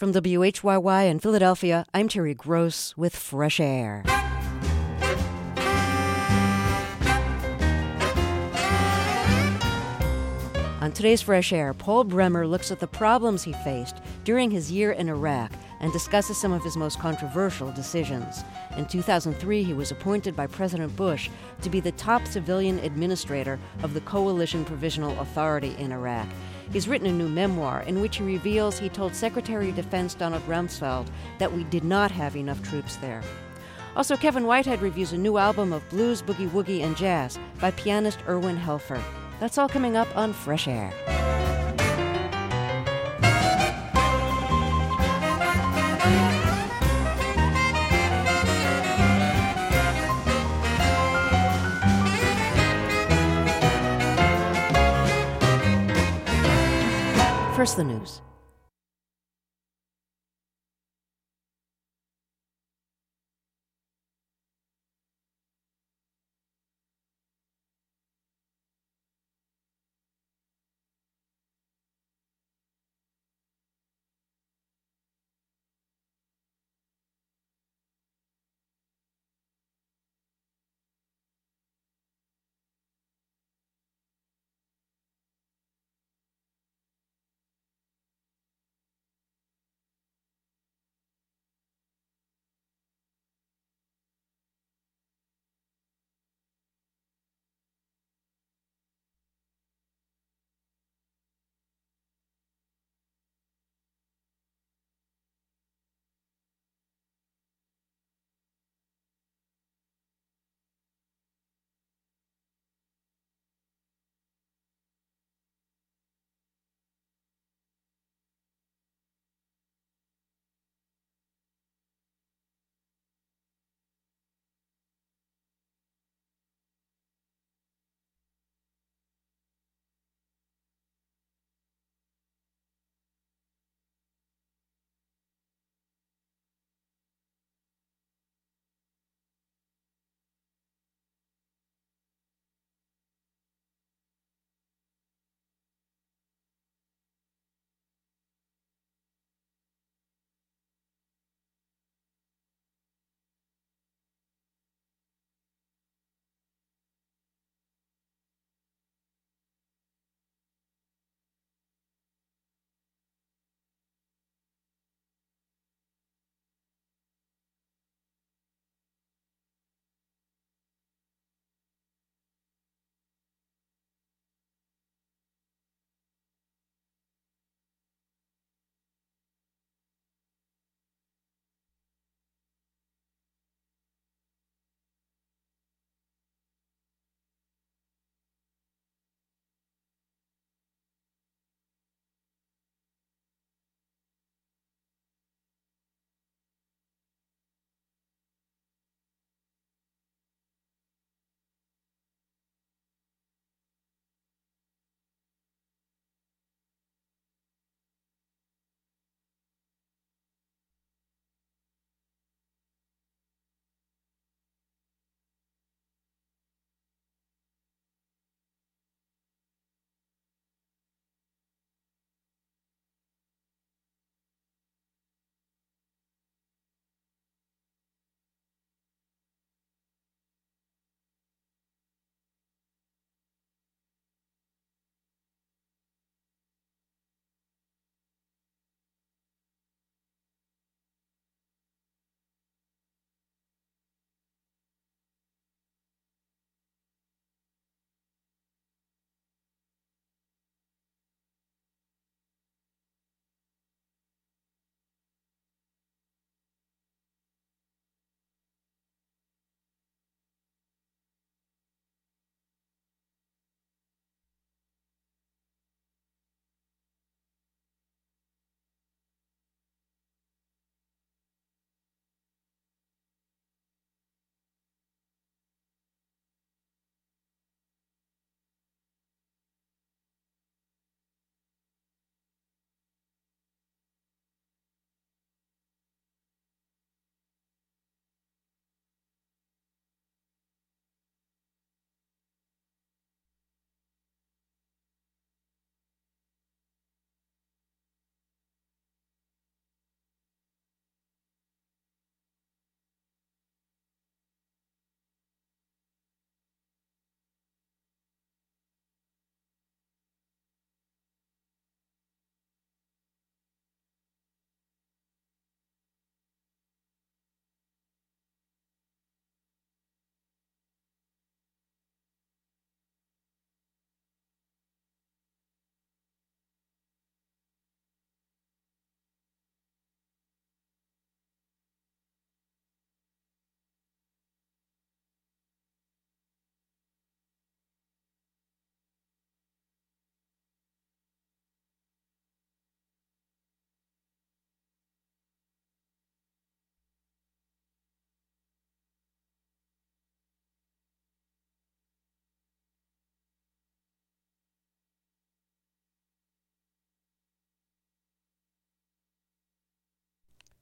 From WHYY in Philadelphia, I'm Terry Gross with Fresh Air. On today's Fresh Air, Paul Bremer looks at the problems he faced during his year in Iraq and discusses some of his most controversial decisions. In 2003, he was appointed by President Bush to be the top civilian administrator of the Coalition Provisional Authority in Iraq. He's written a new memoir in which he reveals he told Secretary of Defense Donald Rumsfeld that we did not have enough troops there. Also, Kevin Whitehead reviews a new album of blues, boogie woogie, and jazz by pianist Erwin Helfer. That's all coming up on Fresh Air. First, the news.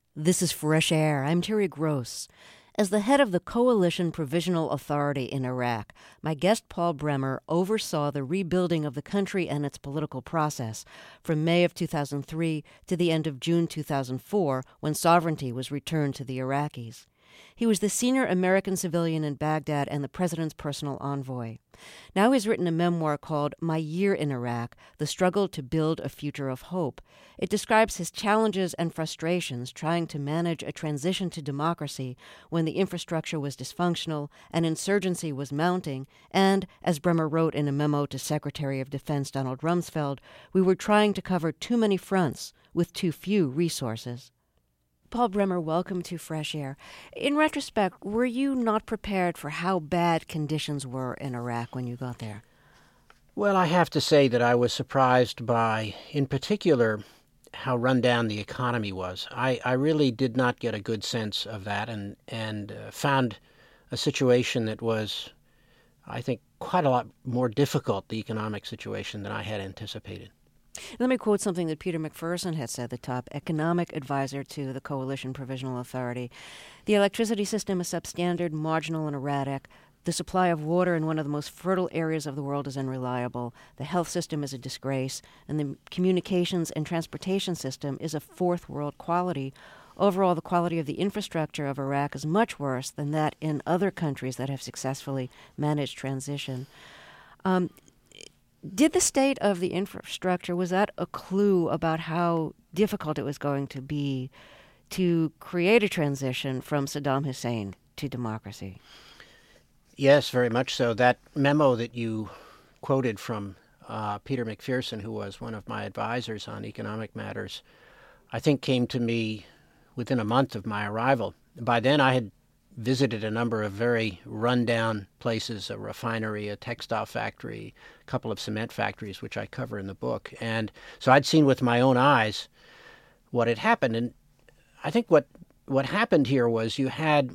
This is Fresh Air. I'm Terry Gross. As the head of the Coalition Provisional Authority in Iraq, my guest Paul Bremer oversaw the rebuilding of the country and its political process from May of 2003 to the end of June 2004, when sovereignty was returned to the Iraqis. He was the senior American civilian in Baghdad and the president's personal envoy. Now he's written a memoir called My Year in Iraq, The Struggle to Build a Future of Hope. It describes his challenges and frustrations trying to manage a transition to democracy when the infrastructure was dysfunctional and insurgency was mounting, and, as Bremer wrote in a memo to Secretary of Defense Donald Rumsfeld, we were trying to cover too many fronts with too few resources. Paul Bremer, welcome to Fresh Air. In retrospect, were you not prepared for how bad conditions were in Iraq when you got there? Well, I have to say that I was surprised by, in particular, how run down the economy was. I really did not get a good sense of that and found a situation that was, I think, quite a lot more difficult, the economic situation, than I had anticipated. Let me quote something that Peter McPherson had said, the top economic advisor to the Coalition Provisional Authority. The electricity system is substandard, marginal, and erratic. The supply of water in one of the most fertile areas of the world is unreliable. The health system is a disgrace. And the communications and transportation system is a fourth world quality. Overall, the quality of the infrastructure of Iraq is much worse than that in other countries that have successfully managed transition. Did the state of the infrastructure, was that a clue about how difficult it was going to be to create a transition from Saddam Hussein to democracy? Yes, very much so. That memo that you quoted from Peter McPherson, who was one of my advisors on economic matters, I think came to me within a month of my arrival. By then I had visited a number of very run-down places, a refinery, a textile factory, a couple of cement factories, which I cover in the book. And so I'd seen with my own eyes what had happened. And I think what happened here was you had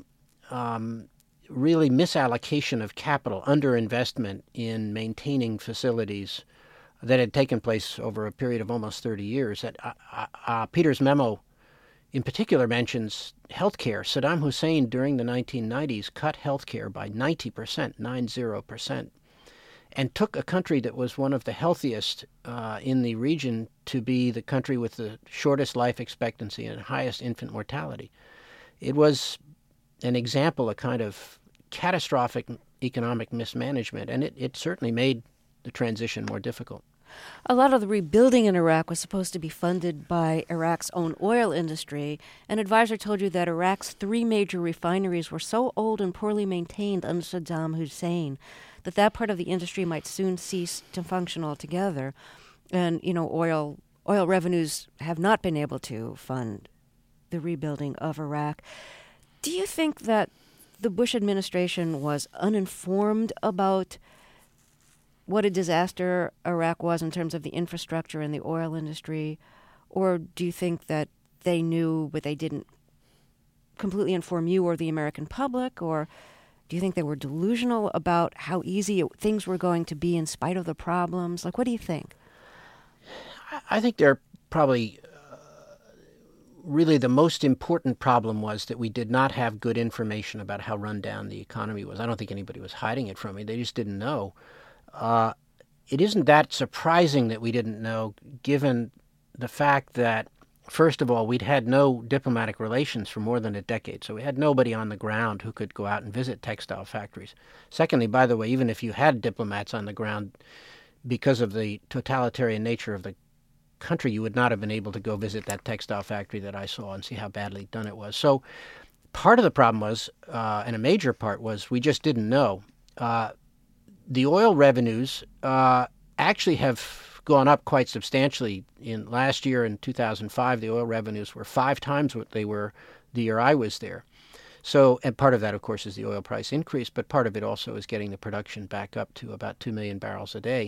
really misallocation of capital, underinvestment in maintaining facilities that had taken place over a period of almost 30 years. Peter's memo in particular mentions healthcare. Saddam Hussein during the 1990s cut healthcare by 90%, and took a country that was one of the healthiest in the region to be the country with the shortest life expectancy and highest infant mortality. It was an example, a kind of catastrophic economic mismanagement, and it certainly made the transition more difficult. A lot of the rebuilding in Iraq was supposed to be funded by Iraq's own oil industry. An advisor told you that Iraq's 3 major refineries were so old and poorly maintained under Saddam Hussein that part of the industry might soon cease to function altogether. And, oil revenues have not been able to fund the rebuilding of Iraq. Do you think that the Bush administration was uninformed about what a disaster Iraq was in terms of the infrastructure and the oil industry? Or do you think that they knew but they didn't completely inform you or the American public? Or do you think they were delusional about how easy things were going to be in spite of the problems? What do you think? I think they're probably really the most important problem was that we did not have good information about how run down the economy was. I don't think anybody was hiding it from me. They just didn't know. It isn't that surprising that we didn't know, given the fact that, first of all, we'd had no diplomatic relations for more than a decade, so we had nobody on the ground who could go out and visit textile factories. Secondly, by the way, even if you had diplomats on the ground, because of the totalitarian nature of the country, you would not have been able to go visit that textile factory that I saw and see how badly done it was. So part of the problem was, and a major part was, we just didn't know. The oil revenues actually have gone up quite substantially. In last year, in 2005, the oil revenues were 5 times what they were the year I was there. So, and part of that, of course, is the oil price increase, but part of it also is getting the production back up to about 2 million barrels a day.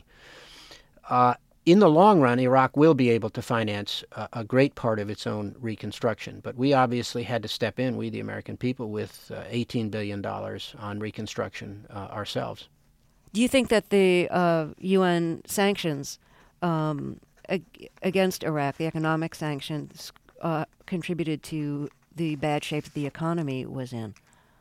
In the long run, Iraq will be able to finance a great part of its own reconstruction. But we obviously had to step in, we the American people, with $18 billion on reconstruction ourselves. Do you think that the UN sanctions against Iraq, the economic sanctions, contributed to the bad shape that the economy was in?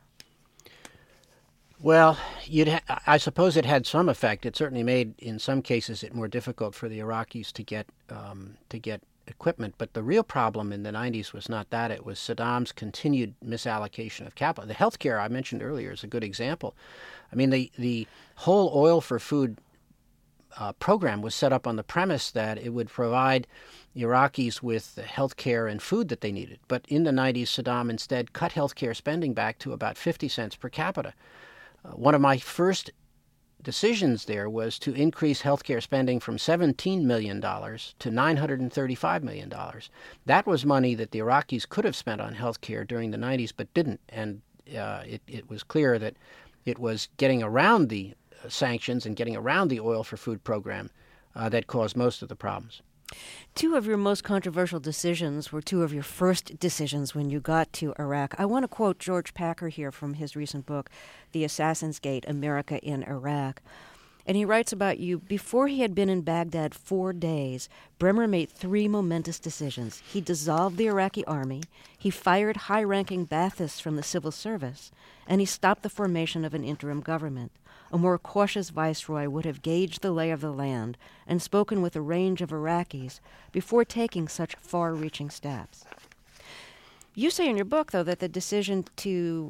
Well, I suppose it had some effect. It certainly made, in some cases, it more difficult for the Iraqis to get equipment. But the real problem in the 90s was not that. It was Saddam's continued misallocation of capital. The healthcare I mentioned earlier is a good example. I mean, the whole oil for food program was set up on the premise that it would provide Iraqis with the health care and food that they needed. But in the 90s, Saddam instead cut health care spending back to about 50 cents per capita. One of my first decisions there was to increase healthcare spending from $17 million to $935 million. That was money that the Iraqis could have spent on healthcare during the 90s but didn't. And it was clear that it was getting around the sanctions and getting around the oil for food program that caused most of the problems. Two of your most controversial decisions were two of your first decisions when you got to Iraq. I want to quote George Packer here from his recent book, The Assassin's Gate, America in Iraq. And he writes about you, before he had been in Baghdad 4 days, Bremer made 3 momentous decisions. He dissolved the Iraqi army, he fired high-ranking Baathists from the civil service, and he stopped the formation of an interim government. A more cautious viceroy would have gauged the lay of the land and spoken with a range of Iraqis before taking such far-reaching steps. You say in your book, though, that the decision to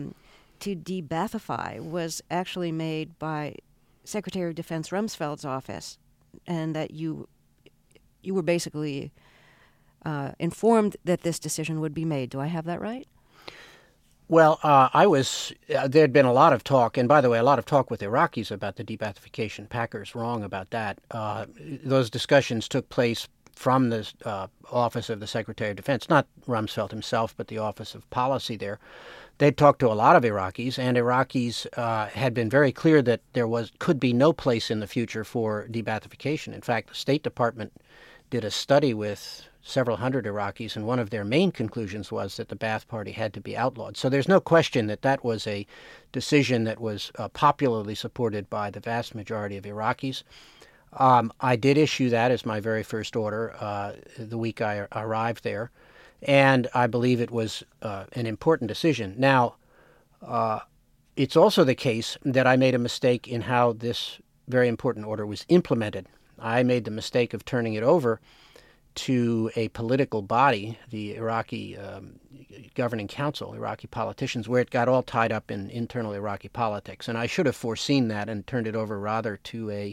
de-Baathify was actually made by Secretary of Defense Rumsfeld's office, and that you were basically informed that this decision would be made. Do I have that right? Well, there had been a lot of talk, and by the way, a lot of talk with Iraqis about the de-Baathification. Packer's wrong about that. Those discussions took place from the Office of the Secretary of Defense, not Rumsfeld himself, but the Office of Policy there. They'd talked to a lot of Iraqis, and Iraqis had been very clear that there could be no place in the future for de-Baathification. In fact, the State Department did a study with several hundred Iraqis, and one of their main conclusions was that the Ba'ath Party had to be outlawed. So there's no question that that was a decision that was popularly supported by the vast majority of Iraqis. I did issue that as my very first order the week I arrived there, and I believe it was an important decision. Now, it's also the case that I made a mistake in how this very important order was implemented. I made the mistake of turning it over to a political body, the Iraqi Governing Council, Iraqi politicians, where it got all tied up in internal Iraqi politics. And I should have foreseen that and turned it over rather to a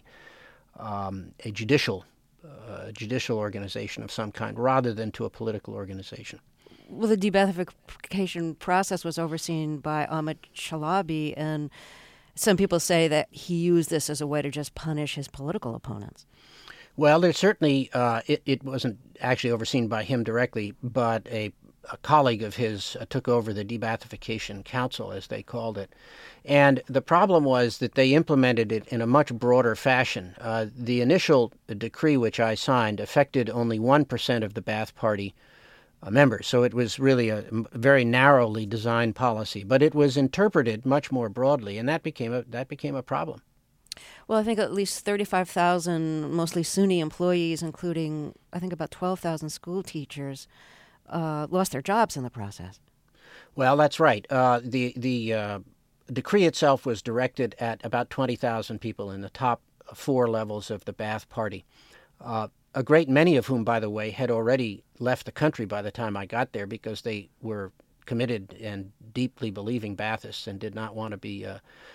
judicial organization of some kind rather than to a political organization. Well, the de-Baathification process was overseen by Ahmad Chalabi, and some people say that he used this as a way to just punish his political opponents. Well, there's certainly, it wasn't actually overseen by him directly, but a colleague of his took over the de-Baathification Council, as they called it. And the problem was that they implemented it in a much broader fashion. The initial decree which I signed affected only 1% of the Ba'ath Party members, so it was really a very narrowly designed policy. But it was interpreted much more broadly, and that became a problem. Well, I think at least 35,000 mostly Sunni employees, including I think about 12,000 school teachers, lost their jobs in the process. Well, that's right. The decree itself was directed at about 20,000 people in the top 4 levels of the Ba'ath Party, a great many of whom, by the way, had already left the country by the time I got there because they were committed and deeply believing Baathists and did not want to be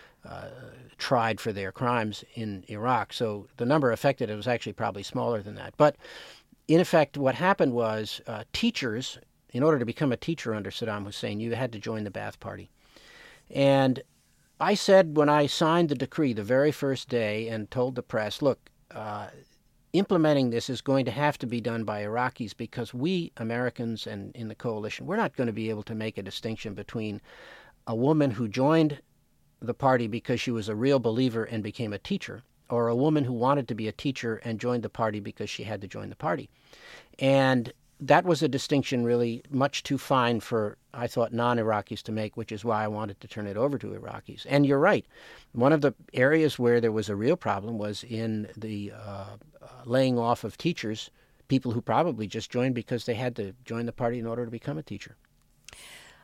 tried for their crimes in Iraq. So the number affected was actually probably smaller than that. But in effect, what happened was teachers, in order to become a teacher under Saddam Hussein, you had to join the Ba'ath Party. And I said when I signed the decree the very first day and told the press, look, implementing this is going to have to be done by Iraqis because we Americans and in the coalition, we're not going to be able to make a distinction between a woman who joined the party because she was a real believer and became a teacher, or a woman who wanted to be a teacher and joined the party because she had to join the party. And that was a distinction really much too fine for, I thought, non-Iraqis to make, which is why I wanted to turn it over to Iraqis. And you're right. One of the areas where there was a real problem was in the laying off of teachers, people who probably just joined because they had to join the party in order to become a teacher.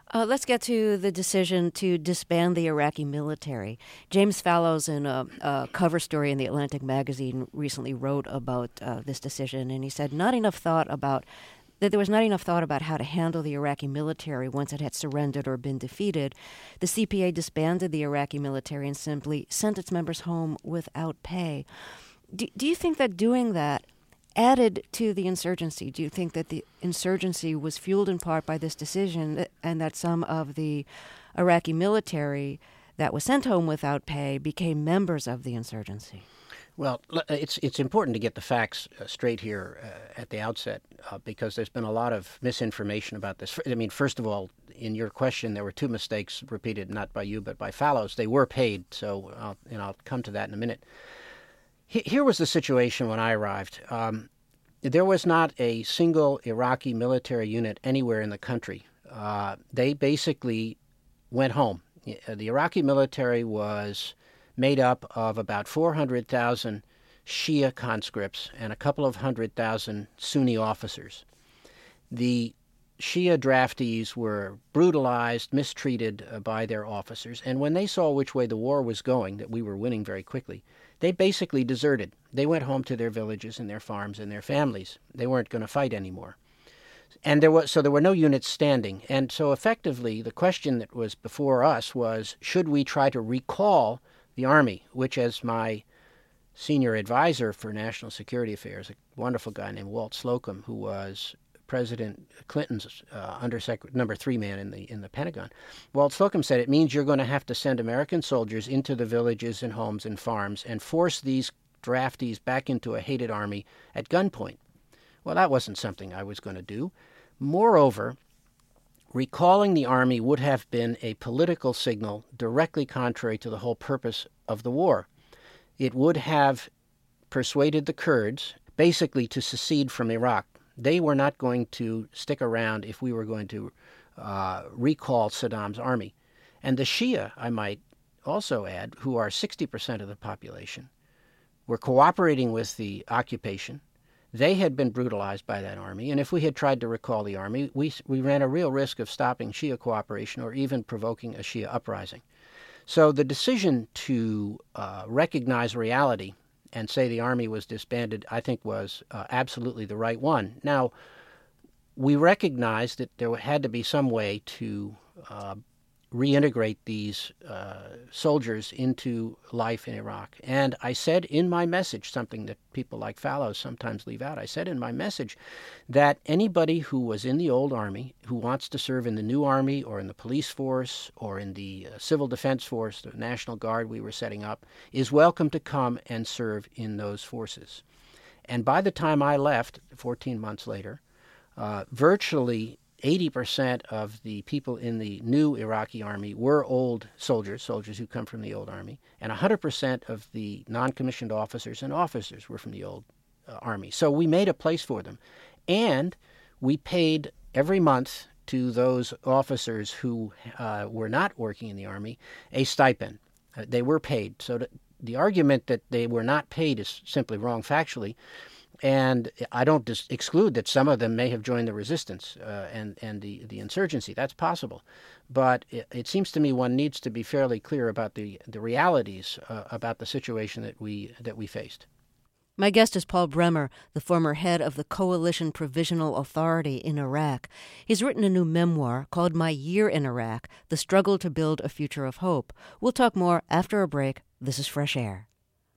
Let's get to the decision to disband the Iraqi military. James Fallows, in a cover story in the Atlantic magazine, recently wrote about this decision, and he said that there was not enough thought about how to handle the Iraqi military once it had surrendered or been defeated. The CPA disbanded the Iraqi military and simply sent its members home without pay. Do you think that doing that added to the insurgency? Do you think that the insurgency was fueled in part by this decision and that some of the Iraqi military that was sent home without pay became members of the insurgency? Well, it's important to get the facts straight here at the outset because there's been a lot of misinformation about this. I mean, first of all, in your question, there were two mistakes repeated, not by you, but by Fallows. They were paid, so I'll come to that in a minute. Here was the situation when I arrived. There was not a single Iraqi military unit anywhere in the country. They basically went home. The Iraqi military was made up of about 400,000 Shia conscripts and a couple of 100,000 Sunni officers. The Shia draftees were brutalized, mistreated by their officers, and when they saw which way the war was going, that we were winning very quickly, they basically deserted. They went home to their villages and their farms and their families. They weren't going to fight anymore. And there were no units standing. And so effectively, the question that was before us was, should we try to recall the Army, which, as my senior advisor for national security affairs, a wonderful guy named Walt Slocum, who was President Clinton's number 3 man in the Pentagon, Walt Slocum said it means you're going to have to send American soldiers into the villages and homes and farms and force these draftees back into a hated army at gunpoint. Well, that wasn't something I was going to do. Moreover, recalling the army would have been a political signal directly contrary to the whole purpose of the war. It would have persuaded the Kurds basically to secede from Iraq. They were not going to stick around if we were going to recall Saddam's army. And the Shia, I might also add, who are 60% of the population, were cooperating with the occupation. They had been brutalized by that army, and if we had tried to recall the army, we ran a real risk of stopping Shia cooperation or even provoking a Shia uprising. So the decision to recognize reality and say the army was disbanded, I think, was absolutely the right one. Now, we recognized that there had to be some way to reintegrate these soldiers into life in Iraq. And I said in my message, something that people like Fallows sometimes leave out, I said in my message that anybody who was in the old army, who wants to serve in the new army or in the police force or in the civil defense force, the National Guard we were setting up, is welcome to come and serve in those forces. And by the time I left, 14 months later, virtually 80% of the people in the new Iraqi army were old soldiers who come from the old army, and 100% of the non-commissioned officers and officers were from the old army. So we made a place for them. And we paid every month to those officers who were not working in the army a stipend. They were paid. So the argument that they were not paid is simply wrong factually. And I don't exclude that some of them may have joined the resistance and the insurgency. That's possible. But it seems to me one needs to be fairly clear about the realities about the situation that we faced. My guest is Paul Bremer, the former head of the Coalition Provisional Authority in Iraq. He's written a new memoir called My Year in Iraq, The Struggle to Build a Future of Hope. We'll talk more after a break. This is Fresh Air.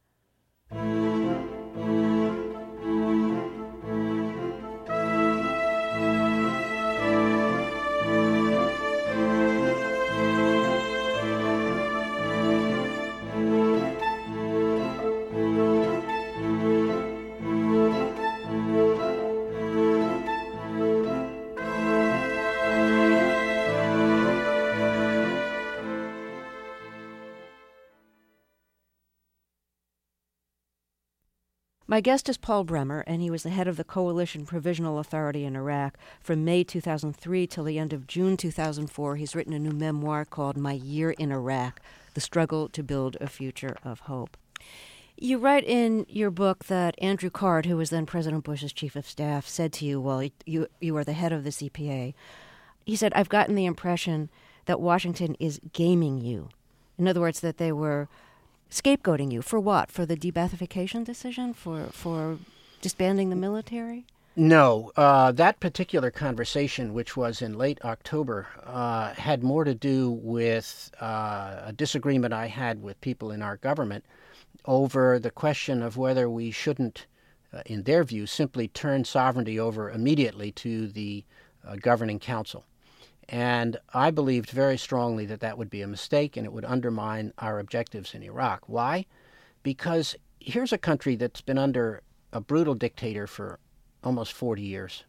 My guest is Paul Bremer, and he was the head of the Coalition Provisional Authority in Iraq from May 2003 till the end of June 2004. He's written a new memoir called My Year in Iraq, The Struggle to Build a Future of Hope. You write in your book that Andrew Card, who was then President Bush's chief of staff, said to you, well, you are the head of the CPA. he said, I've gotten the impression that Washington is gaming you. In other words, that they were scapegoating you. For what? For the de-Baathification decision? For disbanding the military? No, that particular conversation, which was in late October, had more to do with a disagreement I had with people in our government over the question of whether we shouldn't, in their view, simply turn sovereignty over immediately to the governing council. And I believed very strongly that that would be a mistake and it would undermine our objectives in Iraq. Why? Because here's a country that's been under a brutal dictator for almost 40 years.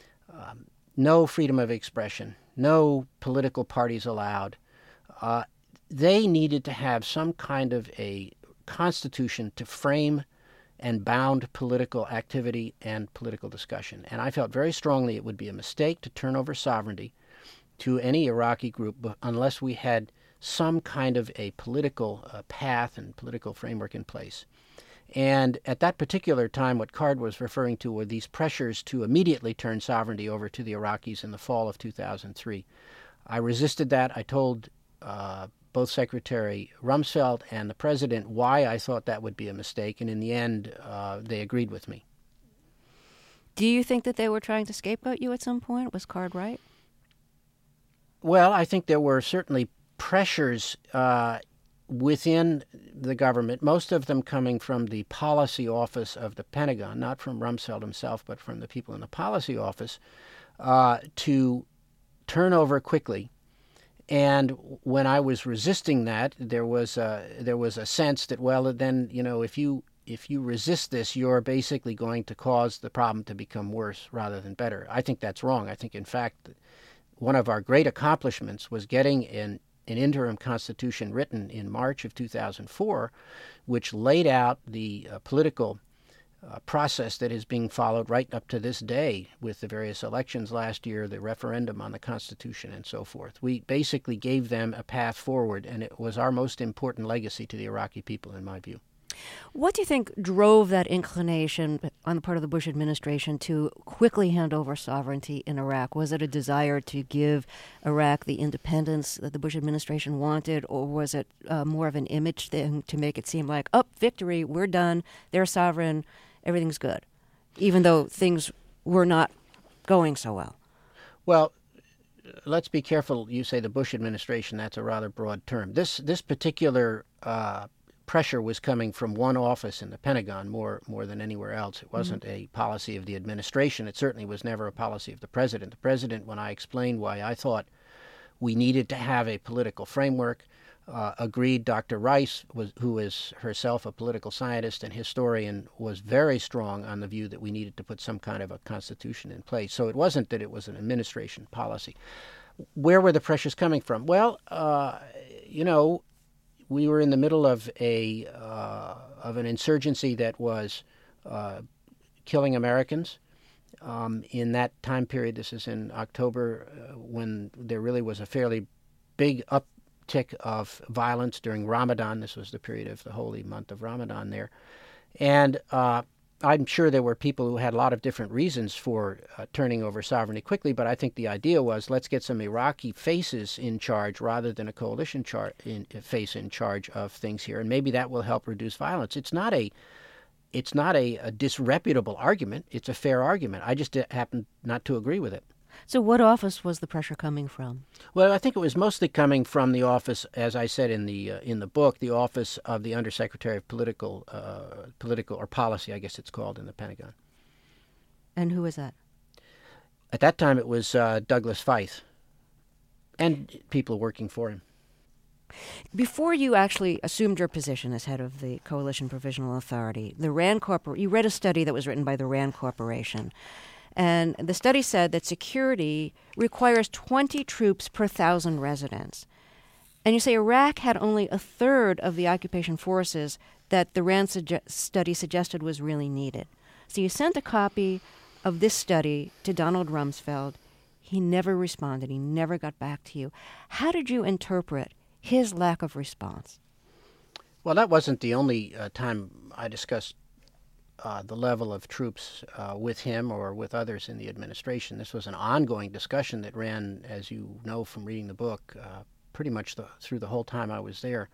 No freedom of expression, no political parties allowed. They needed to have some kind of a constitution to frame and bound political activity and political discussion. And I felt very strongly it would be a mistake to turn over sovereignty to any Iraqi group unless we had some kind of a political path and political framework in place. And at that particular time, what Card was referring to were these pressures to immediately turn sovereignty over to the Iraqis in the fall of 2003. I resisted that. I told both Secretary Rumsfeld and the President why I thought that would be a mistake, and in the end, they agreed with me. Do you think that they were trying to scapegoat you at some point? Was Card right? Well, I think there were certainly pressures within the government, most of them coming from the policy office of the Pentagon, not from Rumsfeld himself, but from the people in the policy office, to turn over quickly. And when I was resisting that, there was a sense that, well, then, if you resist this, you're basically going to cause the problem to become worse rather than better. I think that's wrong. I think, in fact, one of our great accomplishments was getting an interim constitution written in March of 2004, which laid out the political process that is being followed right up to this day with the various elections last year, the referendum on the Constitution, and so forth. We basically gave them a path forward, and it was our most important legacy to the Iraqi people, in my view. What do you think drove that inclination on the part of the Bush administration to quickly hand over sovereignty in Iraq? Was it a desire to give Iraq the independence that the Bush administration wanted, or was it more of an image thing to make it seem like, victory, we're done, they're sovereign, everything's good, even though things were not going so well? Well, let's be careful. You say the Bush administration, that's a rather broad term. This particular pressure was coming from one office in the Pentagon more than anywhere else. It wasn't a policy of the administration. It certainly was never a policy of the president. The president, when I explained why I thought we needed to have a political framework, agreed. Dr. Rice, who is herself a political scientist and historian, was very strong on the view that we needed to put some kind of a constitution in place. So it wasn't that it was an administration policy. Where were the pressures coming from? Well, we were in the middle of an insurgency that was killing Americans. In that time period, this is in October, when there really was a fairly big uptick of violence during Ramadan. This was the period of the holy month of Ramadan there. And I'm sure there were people who had a lot of different reasons for turning over sovereignty quickly, but I think the idea was, let's get some Iraqi faces in charge rather than a coalition face in charge of things here, and maybe that will help reduce violence. It's not a disreputable argument. It's a fair argument. I just happen not to agree with it. So what office was the pressure coming from? Well, I think it was mostly coming from the office, as I said in the book, the office of the Undersecretary of Political or Policy, I guess it's called, in the Pentagon. And who was that? At that time, it was Douglas Feith and people working for him. Before you actually assumed your position as head of the Coalition Provisional Authority, you read a study that was written by the RAND Corporation. And the study said that security requires 20 troops per 1,000 residents. And you say Iraq had only a third of the occupation forces that the RAND study suggested was really needed. So you sent a copy of this study to Donald Rumsfeld. He never responded. He never got back to you. How did you interpret his lack of response? Well, that wasn't the only time I discussed the level of troops with him or with others in the administration. This was an ongoing discussion that ran, as you know from reading the book, pretty much through the whole time I was there.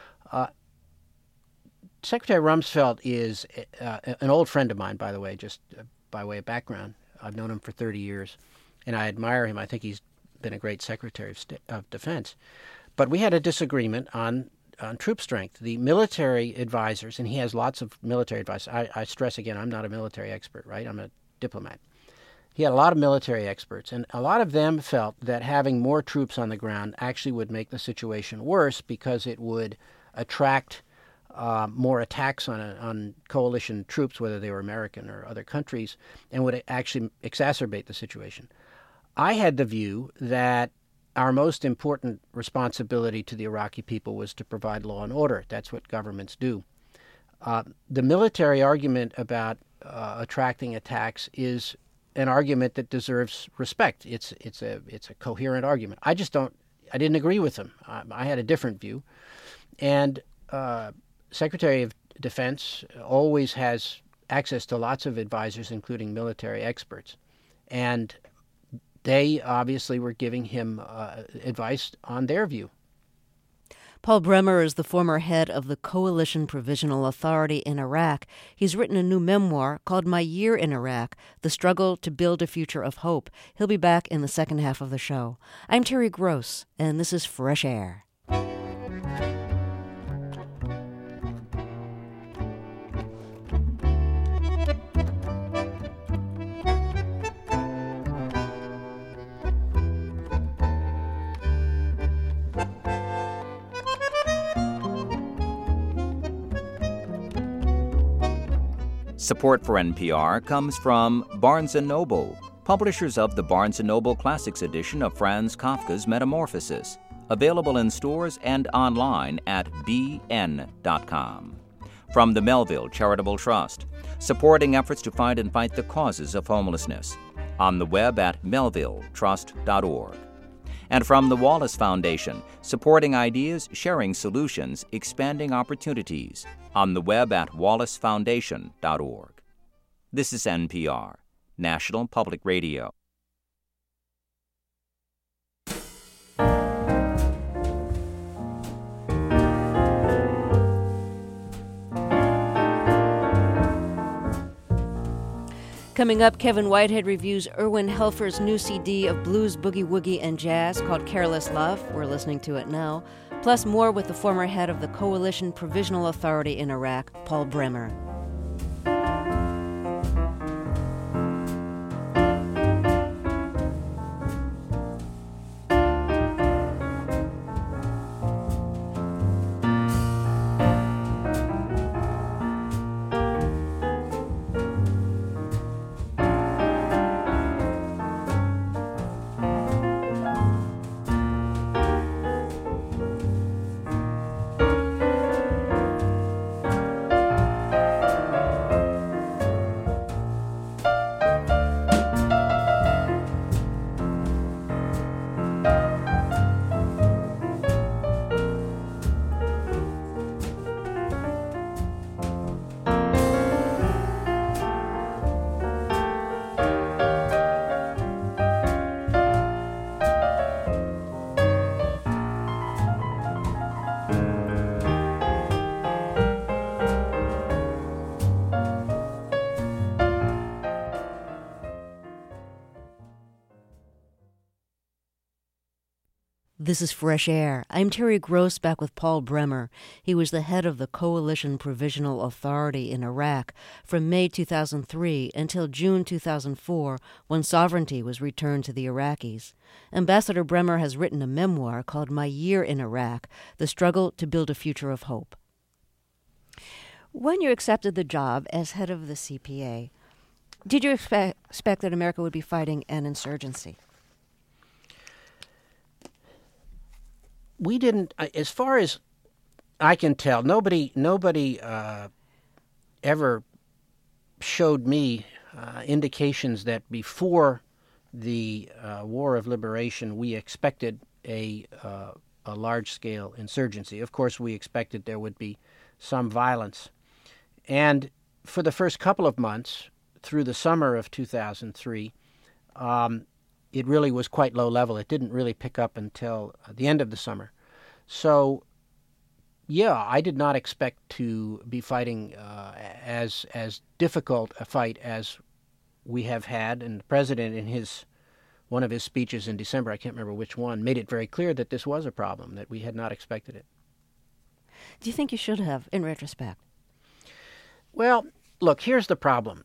Secretary Rumsfeld is an old friend of mine, by the way, just by way of background. I've known him for 30 years, and I admire him. I think he's been a great Secretary of Defense. But we had a disagreement on troop strength. The military advisors, and he has lots of military advisors. I stress again, I'm not a military expert, right? I'm a diplomat. He had a lot of military experts, and a lot of them felt that having more troops on the ground actually would make the situation worse because it would attract more attacks on coalition troops, whether they were American or other countries, and would actually exacerbate the situation. I had the view that our most important responsibility to the Iraqi people was to provide law and order. That's what governments do. The military argument about attracting attacks is an argument that deserves respect. It's a coherent argument. I didn't agree with them. I had a different view. And Secretary of Defense always has access to lots of advisors, including military experts. And they obviously were giving him advice on their view. Paul Bremer is the former head of the Coalition Provisional Authority in Iraq. He's written a new memoir called My Year in Iraq, The Struggle to Build a Future of Hope. He'll be back in the second half of the show. I'm Terry Gross, and this is Fresh Air. Support for NPR comes from Barnes & Noble, publishers of the Barnes & Noble Classics edition of Franz Kafka's Metamorphosis, available in stores and online at bn.com. From the Melville Charitable Trust, supporting efforts to find and fight the causes of homelessness, on the web at melvilletrust.org. And from the Wallace Foundation, supporting ideas, sharing solutions, expanding opportunities, on the web at wallacefoundation.org. This is NPR, National Public Radio. Coming up, Kevin Whitehead reviews Erwin Helfer's new CD of blues, boogie woogie, and jazz called Careless Love. We're listening to it now. Plus more with the former head of the Coalition Provisional Authority in Iraq, Paul Bremer. This is Fresh Air. I'm Terry Gross, back with Paul Bremer. He was the head of the Coalition Provisional Authority in Iraq from May 2003 until June 2004, when sovereignty was returned to the Iraqis. Ambassador Bremer has written a memoir called My Year in Iraq, The Struggle to Build a Future of Hope. When you accepted the job as head of the CPA, did you expect that America would be fighting an insurgency? We didn't, as far as I can tell, nobody ever showed me indications that before the War of Liberation we expected a large-scale insurgency. Of course, we expected there would be some violence. And for the first couple of months, through the summer of 2003, it really was quite low level. It didn't really pick up until the end of the summer. So, yeah, I did not expect to be fighting as difficult a fight as we have had. And the president, in one of his speeches in December, I can't remember which one, made it very clear that this was a problem, that we had not expected it. Do you think you should have, in retrospect? Well, look, here's the problem.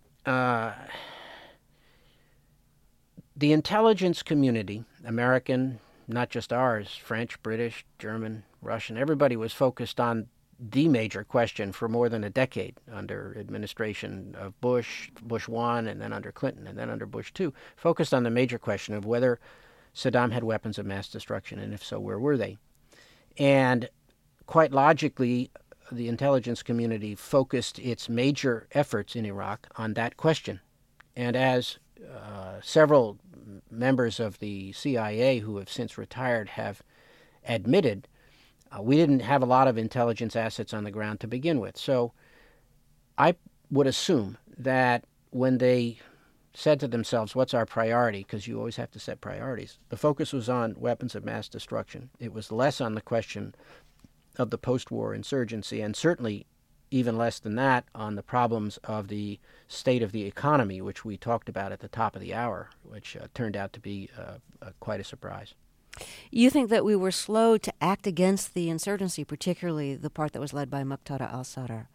The intelligence community, American, not just ours, French, British, German, Russian, everybody was focused on the major question for more than a decade under administration of Bush 1, and then under Clinton, and then under Bush 2, focused on the major question of whether Saddam had weapons of mass destruction, and if so, where were they? And quite logically, the intelligence community focused its major efforts in Iraq on that question. And as several members of the CIA who have since retired have admitted, we didn't have a lot of intelligence assets on the ground to begin with. So I would assume that when they said to themselves, what's our priority? Because you always have to set priorities. The focus was on weapons of mass destruction. It was less on the question of the post-war insurgency, and certainly even less than that on the problems of the state of the economy, which we talked about at the top of the hour, which turned out to be quite a surprise. You think that we were slow to act against the insurgency, particularly the part that was led by Muqtada al-Sadr?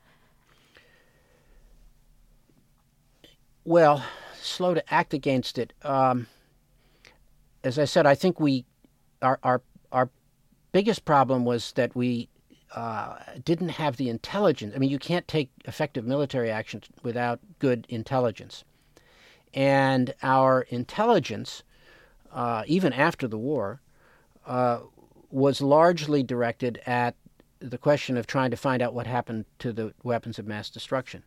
Well, slow to act against it. As I said, I think our biggest problem was that we didn't have the intelligence. I mean, you can't take effective military action without good intelligence. And our intelligence, even after the war, was largely directed at the question of trying to find out what happened to the weapons of mass destruction.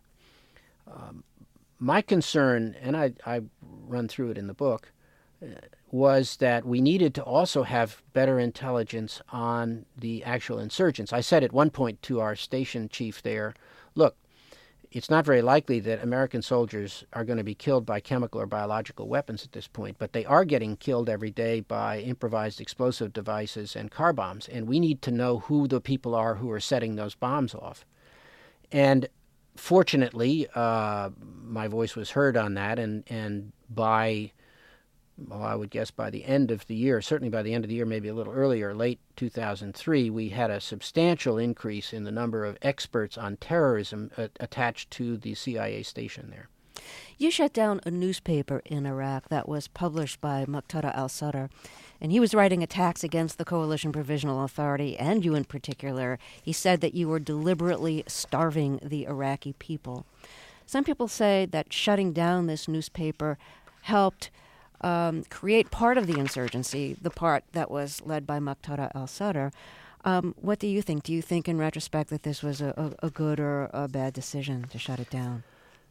My concern, and I run through it in the book, was that we needed to also have better intelligence on the actual insurgents. I said at one point to our station chief there, look, it's not very likely that American soldiers are going to be killed by chemical or biological weapons at this point, but they are getting killed every day by improvised explosive devices and car bombs, and we need to know who the people are who are setting those bombs off. And fortunately, my voice was heard on that, and by, well, I would guess by the end of the year, certainly by the end of the year, maybe a little earlier, late 2003, we had a substantial increase in the number of experts on terrorism attached to the CIA station there. You shut down a newspaper in Iraq that was published by Muqtada al-Sadr, and he was writing attacks against the Coalition Provisional Authority, and you in particular. He said that you were deliberately starving the Iraqi people. Some people say that shutting down this newspaper helped create part of the insurgency, the part that was led by Muqtada al-Sadr. What do you think? Do you think in retrospect that this was a good or a bad decision to shut it down?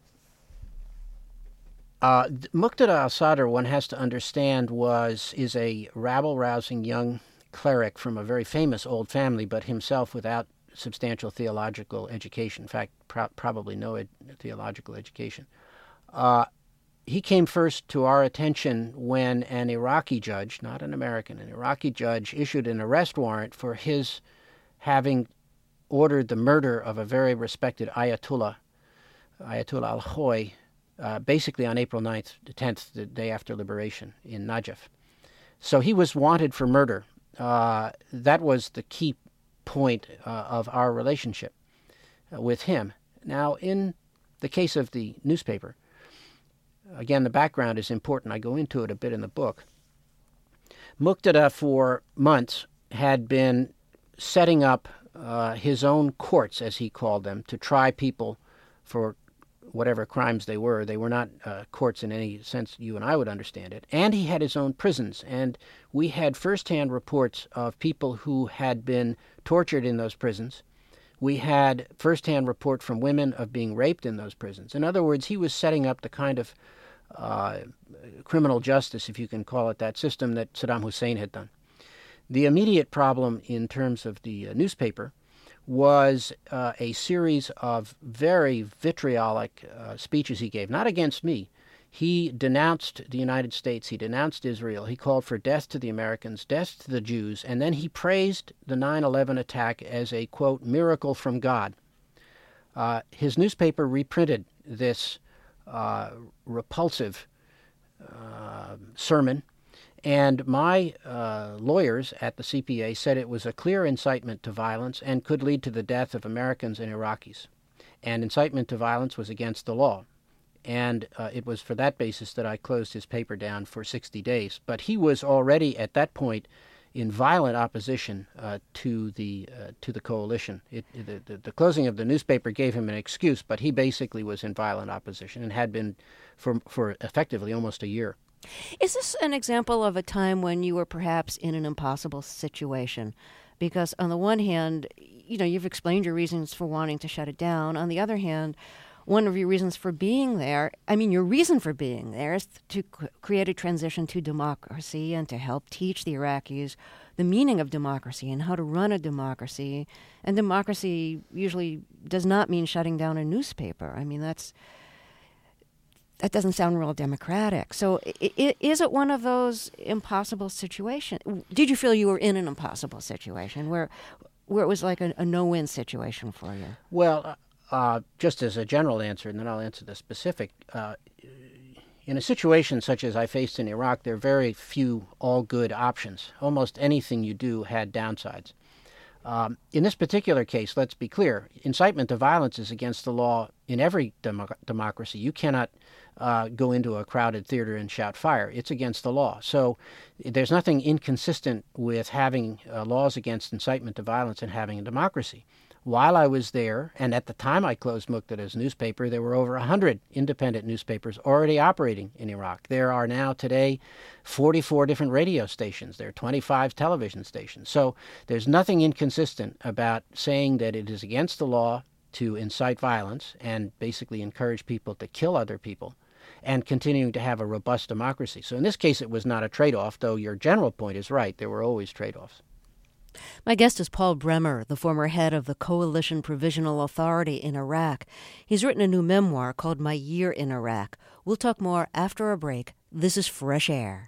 Muqtada al-Sadr, one has to understand, is a rabble-rousing young cleric from a very famous old family, but himself without substantial theological education. In fact, probably no theological education. He came first to our attention when an Iraqi judge, not an American, an Iraqi judge issued an arrest warrant for his having ordered the murder of a very respected Ayatollah al-Khoy, basically on April 9th, the 10th, the day after liberation in Najaf. So he was wanted for murder. That was the key point of our relationship with him. Now, in the case of the newspaper, again, the background is important. I go into it a bit in the book. Muqtada, for months, had been setting up his own courts, as he called them, to try people for whatever crimes they were. They were not courts in any sense you and I would understand it. And he had his own prisons. And we had firsthand reports of people who had been tortured in those prisons. We had firsthand report from women of being raped in those prisons. In other words, he was setting up the kind of criminal justice, if you can call it that, system that Saddam Hussein had done. The immediate problem in terms of the newspaper was a series of very vitriolic speeches he gave, not against me. He denounced the United States. He denounced Israel. He called for death to the Americans, death to the Jews, and then he praised the 9/11 attack as a, quote, miracle from God. His newspaper reprinted this repulsive sermon, and my lawyers at the CPA said it was a clear incitement to violence and could lead to the death of Americans and Iraqis. And incitement to violence was against the law. And it was for that basis that I closed his paper down for 60 days. But he was already at that point in violent opposition to the coalition. The closing of the newspaper gave him an excuse, but he basically was in violent opposition and had been for effectively almost a year. Is this an example of a time when you were perhaps in an impossible situation? Because on the one hand, you've explained your reasons for wanting to shut it down. On the other hand, one of your reasons for being there, your reason for being there is to create a transition to democracy and to help teach the Iraqis the meaning of democracy and how to run a democracy. And democracy usually does not mean shutting down a newspaper. That doesn't sound real democratic. So is it one of those impossible situations? Did you feel you were in an impossible situation where it was like a no-win situation for you? Well, just as a general answer, and then I'll answer the specific, in a situation such as I faced in Iraq, there are very few all-good options. Almost anything you do had downsides. In this particular case, let's be clear, incitement to violence is against the law in every democracy. You cannot go into a crowded theater and shout fire. It's against the law. So there's nothing inconsistent with having laws against incitement to violence and having a democracy. While I was there, and at the time I closed Muqtada's newspaper, there were over 100 independent newspapers already operating in Iraq. There are now today 44 different radio stations. There are 25 television stations. So there's nothing inconsistent about saying that it is against the law to incite violence and basically encourage people to kill other people and continuing to have a robust democracy. So in this case, it was not a trade-off, though your general point is right. There were always trade-offs. My guest is Paul Bremer, the former head of the Coalition Provisional Authority in Iraq. He's written a new memoir called My Year in Iraq. We'll talk more after a break. This is Fresh Air.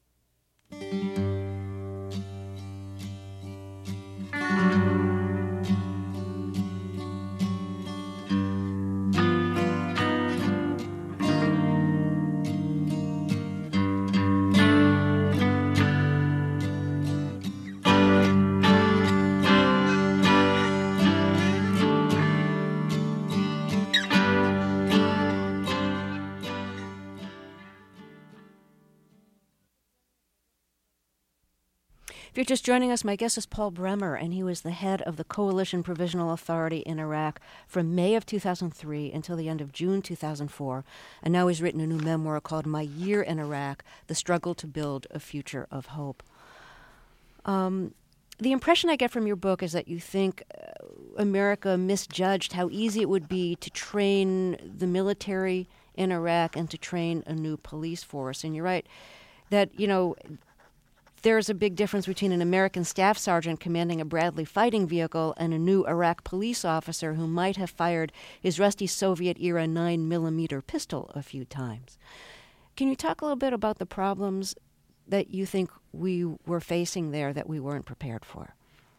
If you're just joining us, my guest is Paul Bremer, and he was the head of the Coalition Provisional Authority in Iraq from May of 2003 until the end of June 2004. And now he's written a new memoir called My Year in Iraq, The Struggle to Build a Future of Hope. The impression I get from your book is that you think America misjudged how easy it would be to train the military in Iraq and to train a new police force. And you're right that, there's a big difference between an American staff sergeant commanding a Bradley fighting vehicle and a new Iraq police officer who might have fired his rusty Soviet-era 9mm pistol a few times. Can you talk a little bit about the problems that you think we were facing there that we weren't prepared for?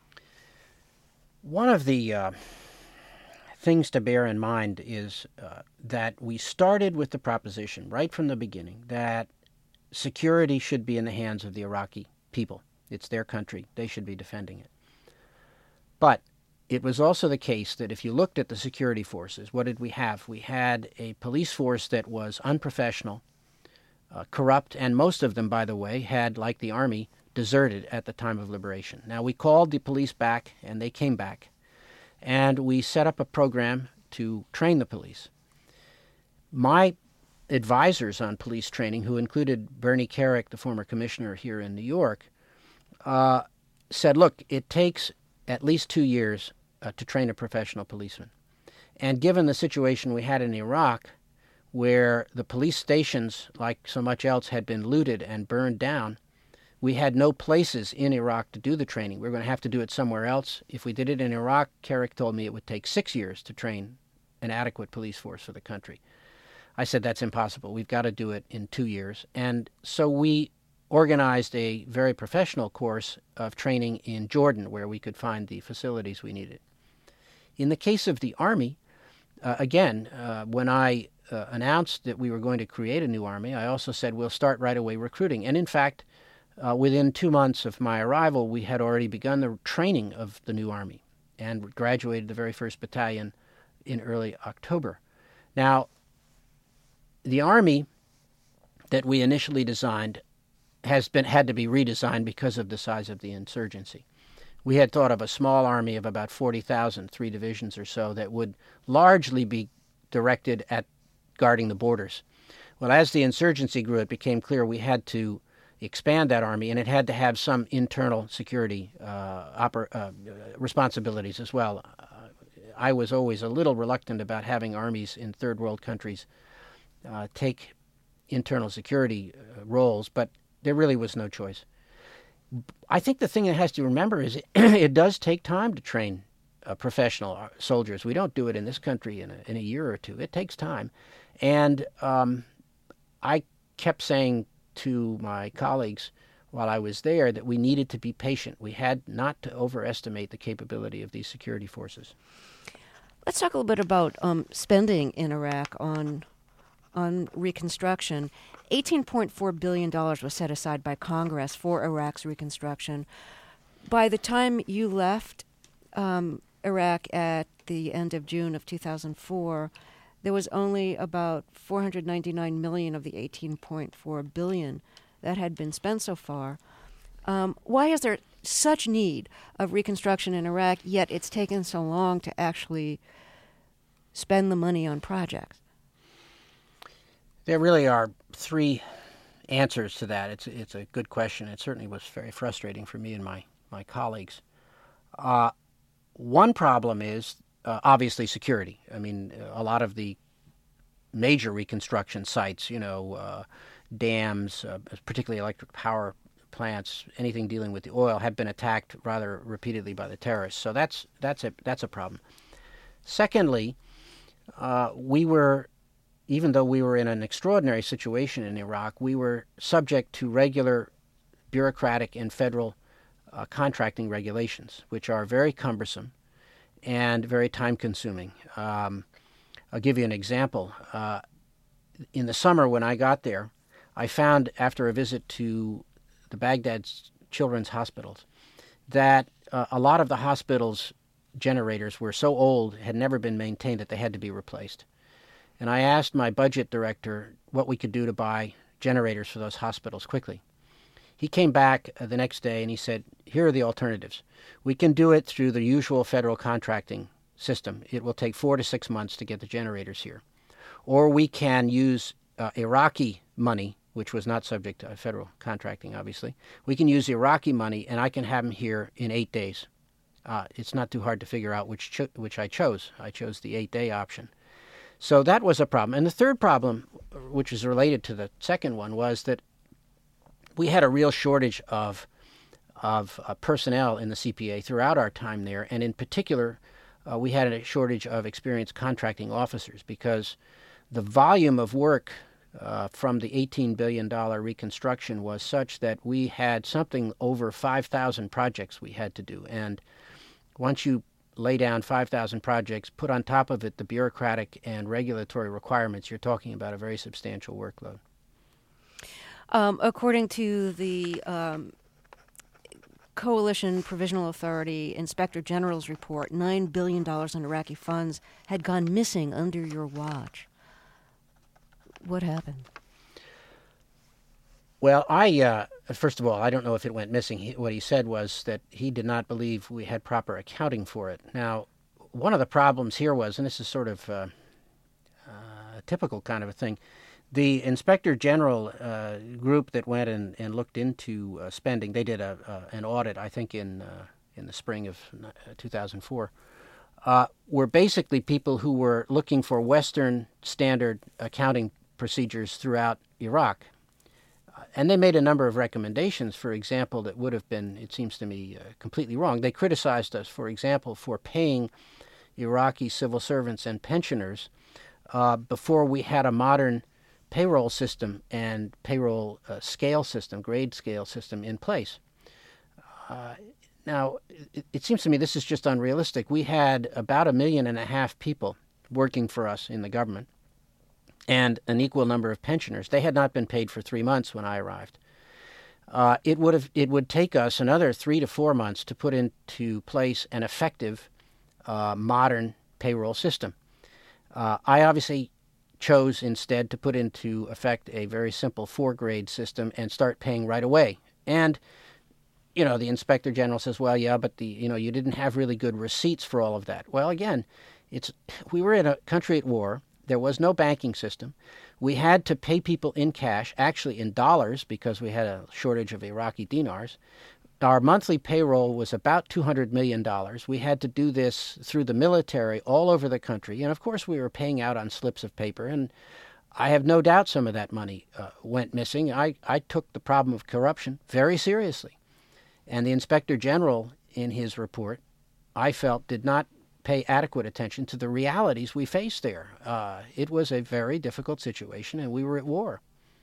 One of the things to bear in mind is that we started with the proposition right from the beginning that security should be in the hands of the Iraqi people. It's their country. They should be defending it. But it was also the case that if you looked at the security forces, what did we have? We had a police force that was unprofessional, corrupt, and most of them, by the way, had, like the Army, deserted at the time of liberation. Now, we called the police back, and they came back. And we set up a program to train the police. My advisors on police training, who included Bernie Kerik, the former commissioner here in New York, said, look, it takes at least 2 years to train a professional policeman. And given the situation we had in Iraq, where the police stations, like so much else, had been looted and burned down, we had no places in Iraq to do the training. We were going to have to do it somewhere else. If we did it in Iraq, Carrick told me it would take 6 years to train an adequate police force for the country. I said, that's impossible. We've got to do it in 2 years. And so we organized a very professional course of training in Jordan, where we could find the facilities we needed. In the case of the Army, when I announced that we were going to create a new Army, I also said we'll start right away recruiting. And in fact, within 2 months of my arrival, we had already begun the training of the new Army and graduated the very first battalion in early October. Now, the Army that we initially designed had to be redesigned because of the size of the insurgency. We had thought of a small army of about 40,000, 3 divisions or so, that would largely be directed at guarding the borders. Well, as the insurgency grew, it became clear we had to expand that army, and it had to have some internal security responsibilities as well. I was always a little reluctant about having armies in third world countries take internal security roles, but there really was no choice. I think the thing that has to remember is it does take time to train professional soldiers. We don't do it in this country in a year or two. It takes time. And I kept saying to my colleagues while I was there that we needed to be patient. We had not to overestimate the capability of these security forces. Let's talk a little bit about spending in Iraq on reconstruction. $18.4 billion was set aside by Congress for Iraq's reconstruction. By the time you left Iraq at the end of June of 2004, there was only about $499 million of the $18.4 billion that had been spent so far. Why is there such need of reconstruction in Iraq, yet it's taken so long to actually spend the money on projects? There really are 3 answers to that. It's a good question. It certainly was very frustrating for me and my colleagues. One problem is obviously security. I mean, a lot of the major reconstruction sites, dams, particularly electric power plants, anything dealing with the oil, have been attacked rather repeatedly by the terrorists. So that's a problem. Secondly, even though we were in an extraordinary situation in Iraq, we were subject to regular bureaucratic and federal contracting regulations, which are very cumbersome and very time-consuming. I'll give you an example. In the summer when I got there, I found, after a visit to the Baghdad Children's Hospitals, that a lot of the hospital's generators were so old, had never been maintained, that they had to be replaced. And I asked my budget director what we could do to buy generators for those hospitals quickly. He came back the next day and he said, here are the alternatives. We can do it through the usual federal contracting system. It will take 4 to 6 months to get the generators here. Or we can use Iraqi money, which was not subject to federal contracting, obviously. We can use Iraqi money, and I can have them here in 8 days. It's not too hard to figure out which I chose. I chose the 8-day option. So that was a problem. And the third problem, which is related to the second one, was that we had a real shortage of personnel in the CPA throughout our time there, and in particular, we had a shortage of experienced contracting officers because the volume of work from the $18 billion reconstruction was such that we had something over 5,000 projects we had to do. And once you lay down 5,000 projects, put on top of it the bureaucratic and regulatory requirements, you're talking about a very substantial workload. According to the Coalition Provisional Authority Inspector General's report, $9 billion in Iraqi funds had gone missing under your watch. What happened? Well, first of all, I don't know if it went missing. What he said was that he did not believe we had proper accounting for it. Now, one of the problems here was, and this is sort of a typical kind of a thing, the Inspector General group that went and looked into spending, they did an audit, I think, in the spring of 2004, were basically people who were looking for Western standard accounting procedures throughout Iraq. And they made a number of recommendations, for example, that would have been, it seems to me, completely wrong. They criticized us, for example, for paying Iraqi civil servants and pensioners before we had a modern payroll system and payroll scale system, grade scale system in place. Now, it seems to me this is just unrealistic. We had about 1.5 million people working for us in the government and an equal number of pensioners. They had not been paid for 3 months when I arrived. It would take us another 3 to 4 months to put into place an effective modern payroll system. I obviously chose instead to put into effect a very simple 4-grade system and start paying right away. And the Inspector General says, well, yeah, but you didn't have really good receipts for all of that. Well, again, we were in a country at war. There was no banking system. We had to pay people in cash, actually in dollars, because we had a shortage of Iraqi dinars. Our monthly payroll was about $200 million. We had to do this through the military all over the country. And, of course, we were paying out on slips of paper. And I have no doubt some of that money went missing. I took the problem of corruption very seriously. And the Inspector General, in his report, I felt did not pay adequate attention to the realities we faced there. It was a very difficult situation, and we were at war.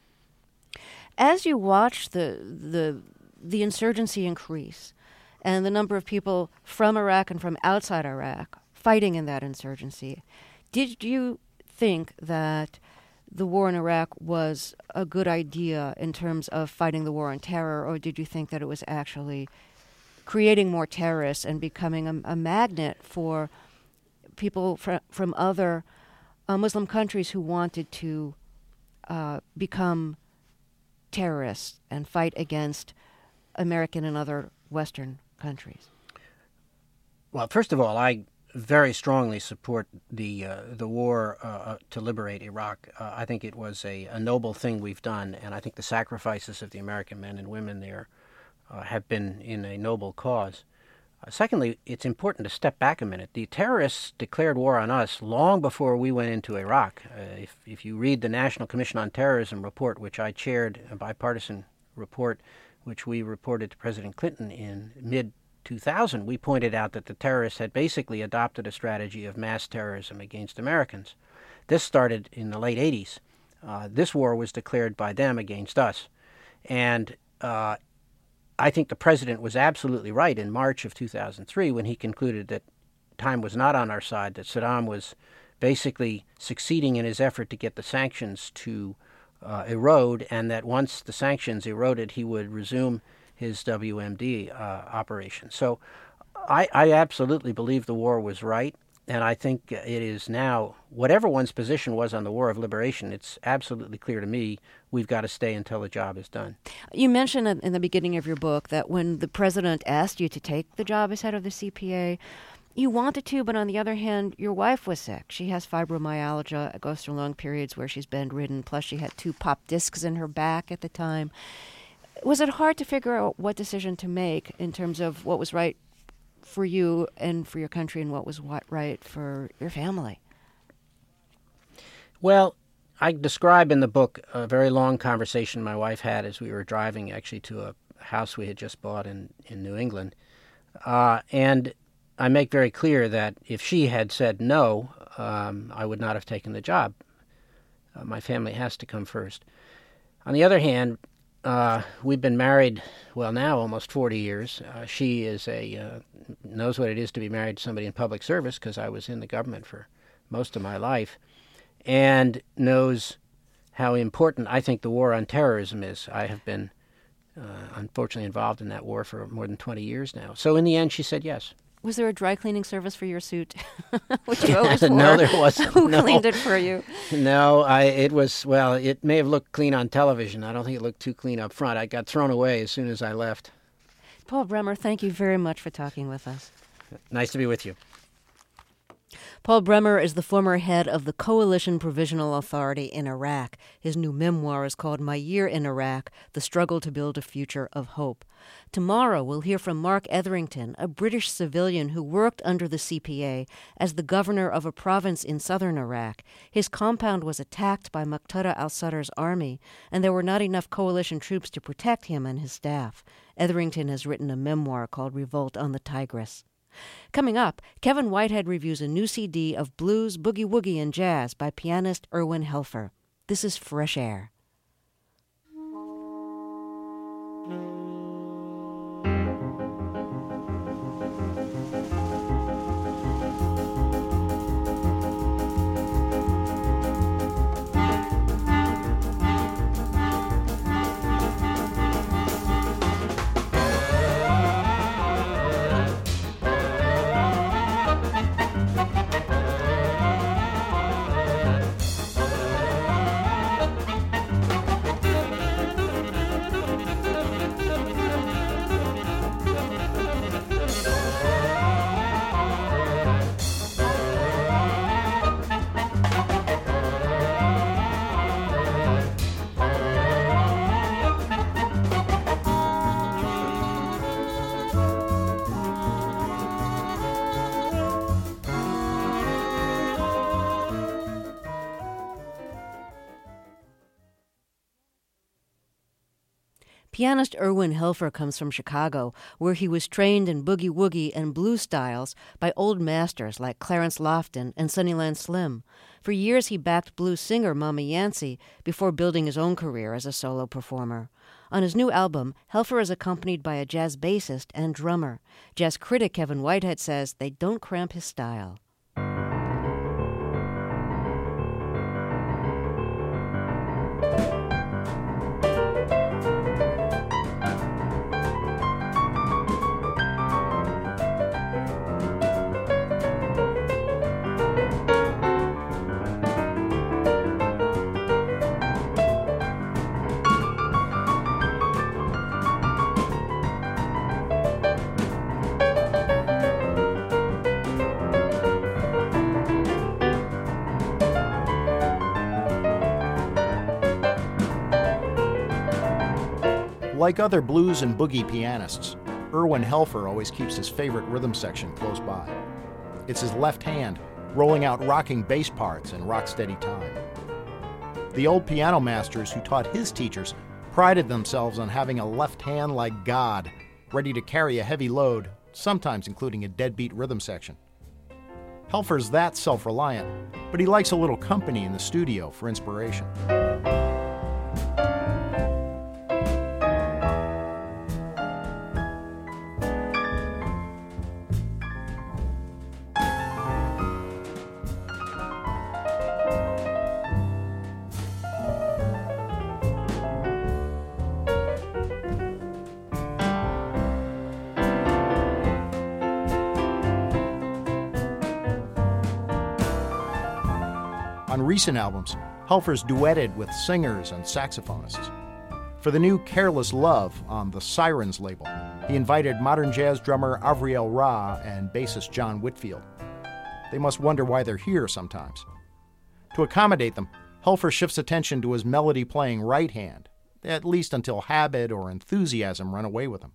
As you watched the insurgency increase and the number of people from Iraq and from outside Iraq fighting in that insurgency, did you think that the war in Iraq was a good idea in terms of fighting the war on terror, or did you think that it was actually creating more terrorists and becoming a magnet for people from other Muslim countries who wanted to become terrorists and fight against American and other Western countries? Well, first of all, I very strongly support the war to liberate Iraq. I think it was a noble thing we've done, and I think the sacrifices of the American men and women there have been in a noble cause. Secondly, it's important to step back a minute. The terrorists declared war on us long before we went into Iraq. If you read the National Commission on Terrorism report, which I chaired, a bipartisan report, which we reported to President Clinton in mid-2000, we pointed out that the terrorists had basically adopted a strategy of mass terrorism against Americans. This started in the late 80s. This war was declared by them against us. And I think the president was absolutely right in March of 2003 when he concluded that time was not on our side, that Saddam was basically succeeding in his effort to get the sanctions to erode, and that once the sanctions eroded, he would resume his WMD operation. So I absolutely believe the war was right, and I think it is now, whatever one's position was on the War of Liberation, it's absolutely clear to me we've got to stay until the job is done. You mentioned in the beginning of your book that when the president asked you to take the job as head of the CPA, you wanted to, but on the other hand, your wife was sick. She has fibromyalgia. It goes through long periods where she's bedridden, plus she had 2 pop discs in her back at the time. Was it hard to figure out what decision to make in terms of what was right for you and for your country and what was right for your family? Well, I describe in the book a very long conversation my wife had as we were driving actually to a house we had just bought in New England. And I make very clear that if she had said no, I would not have taken the job. My family has to come first. On the other hand, we've been married, well, now almost 40 years. She is knows what it is to be married to somebody in public service, because I was in the government for most of my life, and knows how important I think the war on terrorism is. I have been, unfortunately, involved in that war for more than 20 years now. So in the end, she said yes. Was there a dry cleaning service for your suit? Which you always wore? No, there wasn't. Who cleaned it for you? No, it may have looked clean on television. I don't think it looked too clean up front. I got thrown away as soon as I left. Paul Bremer, thank you very much for talking with us. Nice to be with you. Paul Bremer is the former head of the Coalition Provisional Authority in Iraq. His new memoir is called My Year in Iraq, The Struggle to Build a Future of Hope. Tomorrow we'll hear from Mark Etherington, a British civilian who worked under the CPA as the governor of a province in southern Iraq. His compound was attacked by Muqtada al-Sadr's army, and there were not enough coalition troops to protect him and his staff. Etherington has written a memoir called Revolt on the Tigris. Coming up, Kevin Whitehead reviews a new CD of blues, boogie-woogie, and jazz by pianist Erwin Helfer. This is Fresh Air. Pianist Erwin Helfer comes from Chicago, where he was trained in boogie-woogie and blues styles by old masters like Clarence Lofton and Sunnyland Slim. For years he backed blues singer Mama Yancey before building his own career as a solo performer. On his new album, Helfer is accompanied by a jazz bassist and drummer. Jazz critic Kevin Whitehead says they don't cramp his style. Like other blues and boogie pianists, Erwin Helfer always keeps his favorite rhythm section close by. It's his left hand, rolling out rocking bass parts in rock-steady time. The old piano masters who taught his teachers prided themselves on having a left hand like God, ready to carry a heavy load, sometimes including a deadbeat rhythm section. Helfer's that self-reliant, but he likes a little company in the studio for inspiration. On recent albums, Helfer's duetted with singers and saxophonists. For the new Careless Love on the Sirens label, he invited modern jazz drummer Avriel Ra and bassist John Whitfield. They must wonder why they're here sometimes. To accommodate them, Helfer shifts attention to his melody-playing right hand, at least until habit or enthusiasm run away with him.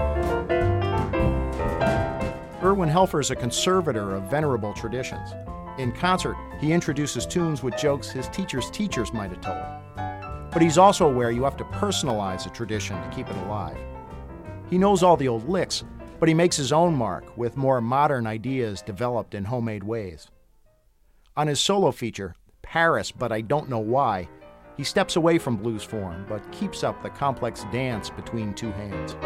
Erwin Helfer is a conservator of venerable traditions. In concert, he introduces tunes with jokes his teacher's teachers might have told. But he's also aware you have to personalize a tradition to keep it alive. He knows all the old licks, but he makes his own mark with more modern ideas developed in homemade ways. On his solo feature, Paris, But I Don't Know Why, he steps away from blues form, but keeps up the complex dance between two hands.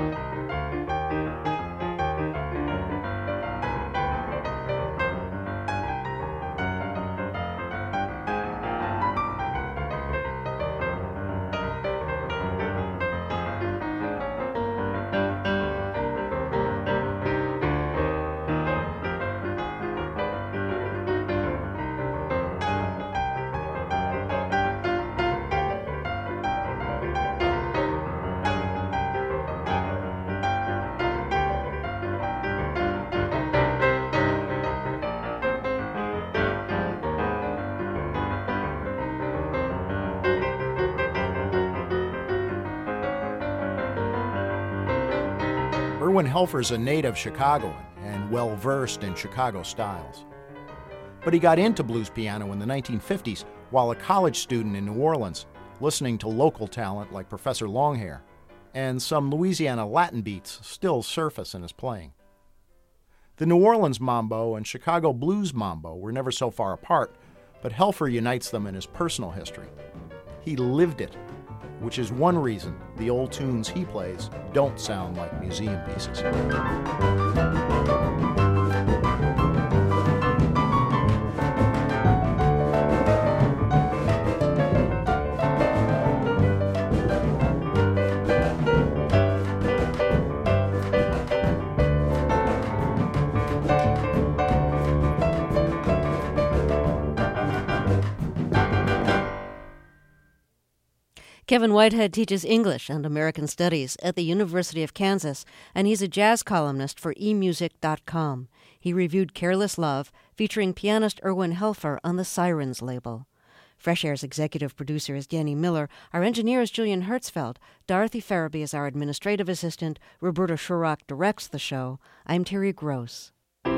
Erwin Helfer's a native Chicagoan and well-versed in Chicago styles. But he got into blues piano in the 1950s while a college student in New Orleans, listening to local talent like Professor Longhair, and some Louisiana Latin beats still surface in his playing. The New Orleans mambo and Chicago blues mambo were never so far apart, but Helfer unites them in his personal history. He lived it, which is one reason the old tunes he plays don't sound like museum pieces. Kevin Whitehead teaches English and American Studies at the University of Kansas, and he's a jazz columnist for emusic.com. He reviewed Careless Love, featuring pianist Erwin Helfer on the Sirens label. Fresh Air's executive producer is Danny Miller. Our engineer is Julian Hertzfeld. Dorothy Farabee is our administrative assistant. Roberta Shurock directs the show. I'm Terry Gross.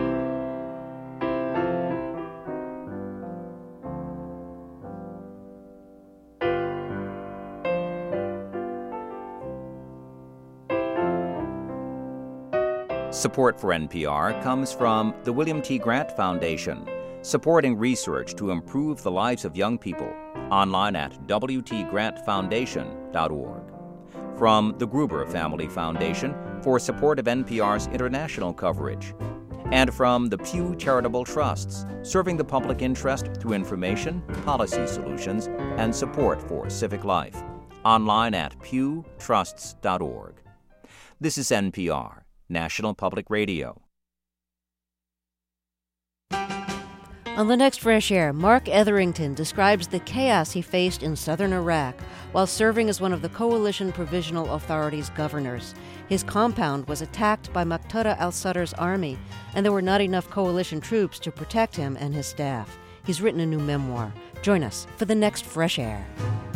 Support for NPR comes from the William T. Grant Foundation, supporting research to improve the lives of young people. Online at wtgrantfoundation.org. From the Gruber Family Foundation for support of NPR's international coverage. And from the Pew Charitable Trusts, serving the public interest through information, policy solutions, and support for civic life. Online at pewtrusts.org. This is NPR, National Public Radio. On the next Fresh Air, Mark Etherington describes the chaos he faced in southern Iraq while serving as one of the Coalition Provisional Authority's governors. His compound was attacked by Muqtada al-Sadr's army, and there were not enough coalition troops to protect him and his staff. He's written a new memoir. Join us for the next Fresh Air.